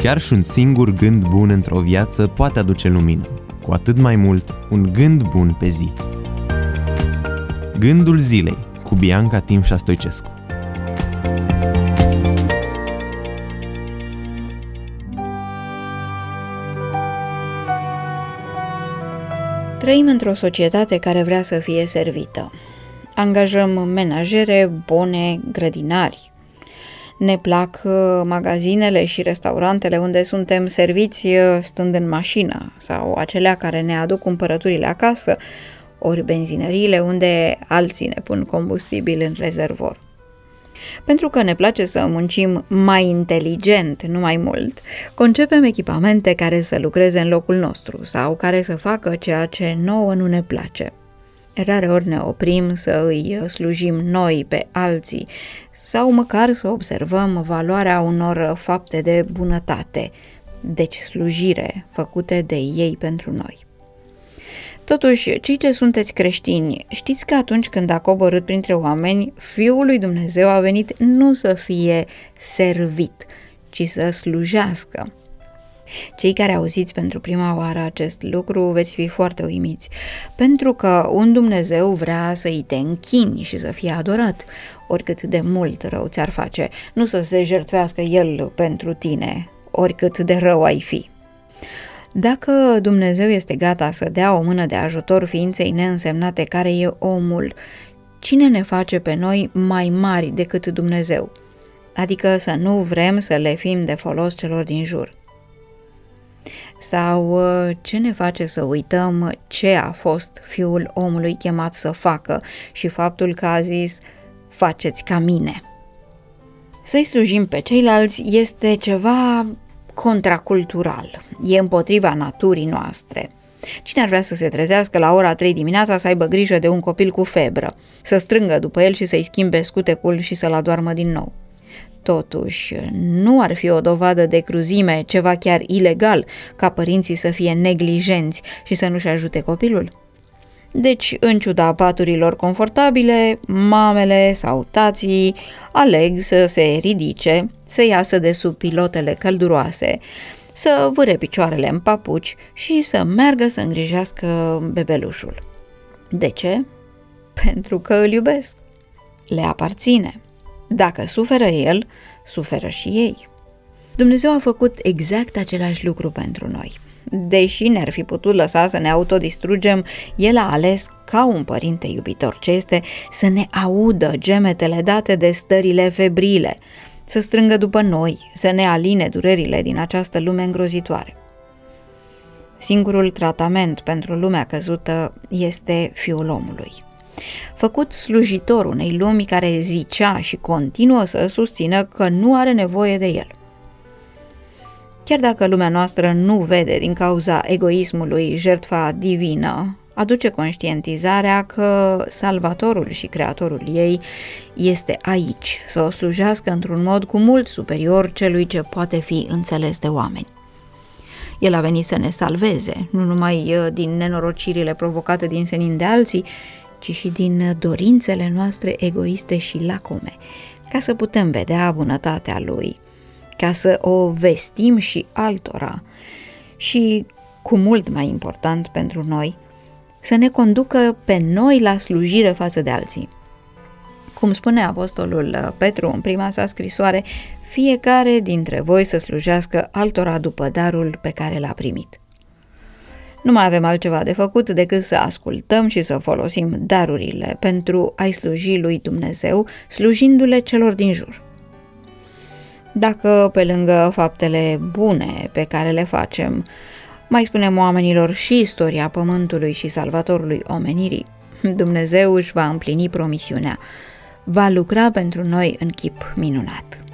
Chiar și un singur gând bun într-o viață poate aduce lumină, cu atât mai mult un gând bun pe zi. Gândul zilei cu Bianca Timșa Stoicescu. Trăim într-o societate care vrea să fie servită. Angajăm menajere, bone, grădinari. Ne plac magazinele și restaurantele unde suntem serviți stând în mașină sau acelea care ne aduc cumpărăturile acasă, ori benzinăriile unde alții ne pun combustibil în rezervor. Pentru că ne place să muncim mai inteligent, nu mai mult, concepem echipamente care să lucreze în locul nostru sau care să facă ceea ce nouă nu ne place. Rareori ne oprim să îi slujim noi pe alții sau măcar să observăm valoarea unor fapte de bunătate, deci slujire, făcute de ei pentru noi. Totuși, cei ce sunteți creștini, știți că atunci când a coborât printre oameni, Fiul lui Dumnezeu a venit nu să fie servit, ci să slujească. Cei care auziți pentru prima oară acest lucru veți fi foarte uimiți, pentru că un Dumnezeu vrea să-i te închini și să fie adorat, oricât de mult rău ți-ar face, nu să se jertfească El pentru tine, oricât de rău ai fi. Dacă Dumnezeu este gata să dea o mână de ajutor ființei neînsemnate care e omul, cine ne face pe noi mai mari decât Dumnezeu? Adică să nu vrem să le fim de folos celor din jur. Sau ce ne face să uităm ce a fost Fiul omului chemat să facă și faptul că a zis, faceți ca mine. Să-i slujim pe ceilalți este ceva contracultural, e împotriva naturii noastre. Cine ar vrea să se trezească la ora 3 dimineața să aibă grijă de un copil cu febră, să strângă după el și să-i schimbe scutecul și să-l adoarmă din nou? Totuși, nu ar fi o dovadă de cruzime, ceva chiar ilegal, ca părinții să fie neglijenți și să nu-și ajute copilul? Deci, în ciuda paturilor confortabile, mamele sau tații aleg să se ridice, să iasă de sub pilotele călduroase, să vâre picioarele în papuci și să meargă să îngrijească bebelușul. De ce? Pentru că îl iubesc. Le aparține. Dacă suferă el, suferă și ei. Dumnezeu a făcut exact același lucru pentru noi. Deși ne-ar fi putut lăsa să ne autodistrugem, El a ales ca un părinte iubitor ce este să ne audă gemetele date de stările febrile, să strângă după noi, să ne aline durerile din această lume îngrozitoare. Singurul tratament pentru lumea căzută este Fiul omului. Făcut slujitor unei lumi care zicea și continuă să susțină că nu are nevoie de el. Chiar dacă lumea noastră nu vede din cauza egoismului jertfa divină, aduce conștientizarea că Salvatorul și Creatorul ei este aici, să o slujească într-un mod cu mult superior celui ce poate fi înțeles de oameni. El a venit să ne salveze, nu numai din nenorocirile provocate din senin de alții, ci și din dorințele noastre egoiste și lacome, ca să putem vedea bunătatea Lui, ca să o vestim și altora și, cu mult mai important pentru noi, să ne conducă pe noi la slujire față de alții. Cum spune apostolul Petru în prima sa scrisoare, fiecare dintre voi să slujească altora după darul pe care l-a primit. Nu mai avem altceva de făcut decât să ascultăm și să folosim darurile pentru a-i sluji lui Dumnezeu, slujindu-le celor din jur. Dacă pe lângă faptele bune pe care le facem, mai spunem oamenilor și istoria pământului și Salvatorului omenirii, Dumnezeu își va împlini promisiunea, va lucra pentru noi în chip minunat.